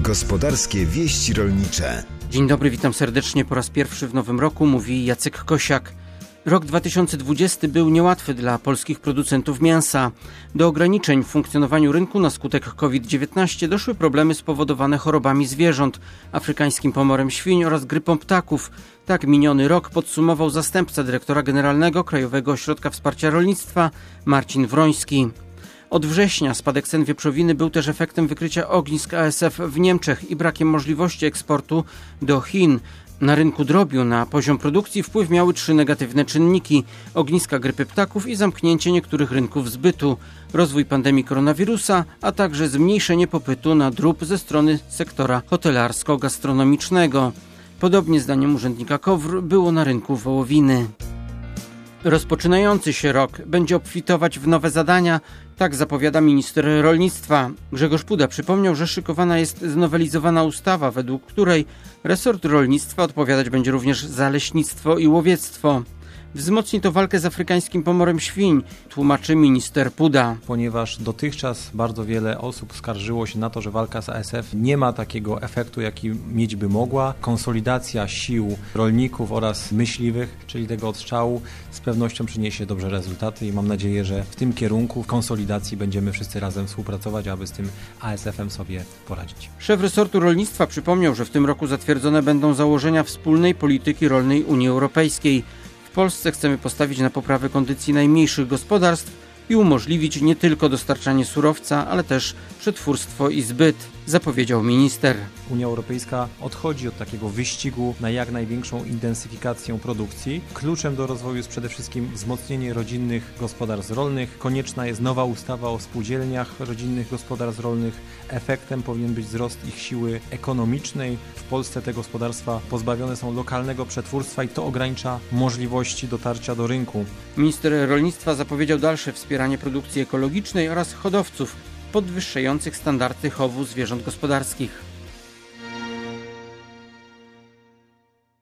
Gospodarskie wieści rolnicze. Dzień dobry, witam serdecznie po raz pierwszy w nowym roku, mówi Jacek Kosiak. Rok 2020 był niełatwy dla polskich producentów mięsa. Do ograniczeń w funkcjonowaniu rynku na skutek COVID-19 doszły problemy spowodowane chorobami zwierząt, afrykańskim pomorem świń oraz grypą ptaków. Tak miniony rok podsumował zastępca dyrektora generalnego Krajowego Ośrodka Wsparcia Rolnictwa Marcin Wroński. Od września spadek cen wieprzowiny był też efektem wykrycia ognisk ASF w Niemczech i brakiem możliwości eksportu do Chin. Na rynku drobiu na poziom produkcji wpływ miały 3 negatywne czynniki: ogniska grypy ptaków i zamknięcie niektórych rynków zbytu, rozwój pandemii koronawirusa, a także zmniejszenie popytu na drób ze strony sektora hotelarsko-gastronomicznego. Podobnie zdaniem urzędnika KOWR było na rynku wołowiny. Rozpoczynający się rok będzie obfitować w nowe zadania, tak zapowiada minister rolnictwa. Grzegorz Puda przypomniał, że szykowana jest znowelizowana ustawa, według której resort rolnictwa odpowiadać będzie również za leśnictwo i łowiectwo. Wzmocni to walkę z afrykańskim pomorem świń, tłumaczy minister Puda. Ponieważ dotychczas bardzo wiele osób skarżyło się na to, że walka z ASF nie ma takiego efektu, jaki mieć by mogła. Konsolidacja sił rolników oraz myśliwych, czyli tego odstrzału, z pewnością przyniesie dobre rezultaty i mam nadzieję, że w tym kierunku, w konsolidacji będziemy wszyscy razem współpracować, aby z tym ASF-em sobie poradzić. Szef resortu rolnictwa przypomniał, że w tym roku zatwierdzone będą założenia wspólnej polityki rolnej Unii Europejskiej. W Polsce chcemy postawić na poprawę kondycji najmniejszych gospodarstw i umożliwić nie tylko dostarczanie surowca, ale też przetwórstwo i zbyt, zapowiedział minister. Unia Europejska odchodzi od takiego wyścigu na jak największą intensyfikację produkcji. Kluczem do rozwoju jest przede wszystkim wzmocnienie rodzinnych gospodarstw rolnych. Konieczna jest nowa ustawa o spółdzielniach rodzinnych gospodarstw rolnych. Efektem powinien być wzrost ich siły ekonomicznej. W Polsce te gospodarstwa pozbawione są lokalnego przetwórstwa i to ogranicza możliwości dotarcia do rynku. Minister rolnictwa zapowiedział dalsze wspieranie produkcji ekologicznej oraz hodowców podwyższających standardy chowu zwierząt gospodarskich.